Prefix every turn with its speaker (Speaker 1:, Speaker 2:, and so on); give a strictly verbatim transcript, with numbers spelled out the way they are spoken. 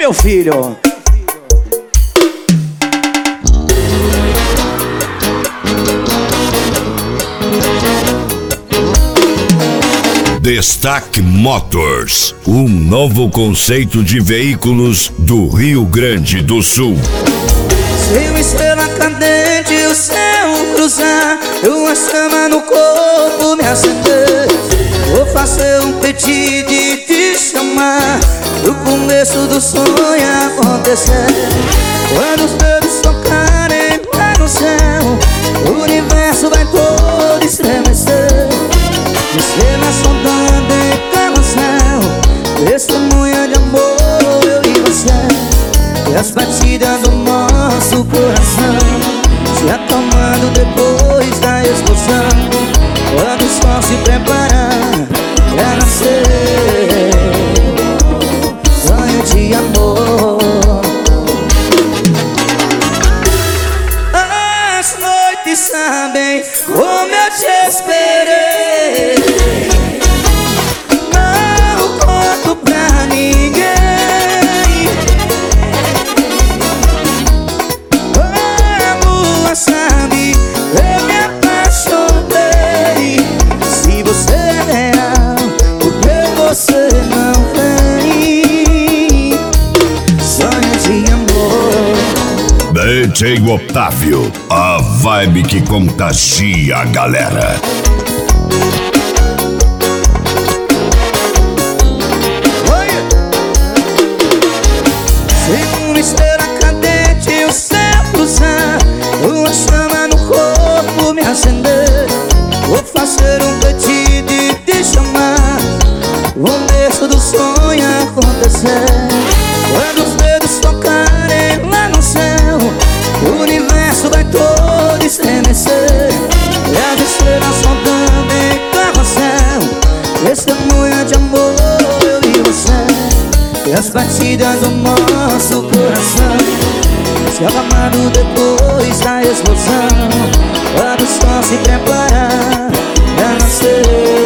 Speaker 1: meu filho.
Speaker 2: Destaque Motors, um novo conceito de veículos do Rio Grande do Sul.
Speaker 3: Se uma estrela cadente o céu cruzar, uma chama no corpo me acender, vou fazer um pedido e te chamar, no começo do sonho acontecer. Quando os dedos tocarem lá no céu, o universo vai todo estremecer. Estrelas sondando em carrossel, testemunha de amor, eu e você. E as batidas do nosso coração se acalmando depois da explosão, quando o sol se prepara pra nascer. Sonho de amor. As noites sabem como eu te esperei, não conto pra ninguém. A lua sabe, eu me apaixonei. Se você é real, por que você não vem? Sonho de amor.
Speaker 2: D J Otávio, a vibe que contagia a galera.
Speaker 3: Se uma estrela cadente o céu cruzar, uma chama no corpo me acender, vou fazer um pedido e te chamar, o começo do sonho acontecer. Quando os dedos tocarem lá no céu, o universo vai todo estremecer. E as estrelas sondando em carrossel, testemunha de amor, eu e você. E as batidas do nosso coração se acalmando depois da explosão, quando o sol se prepara pra nascer.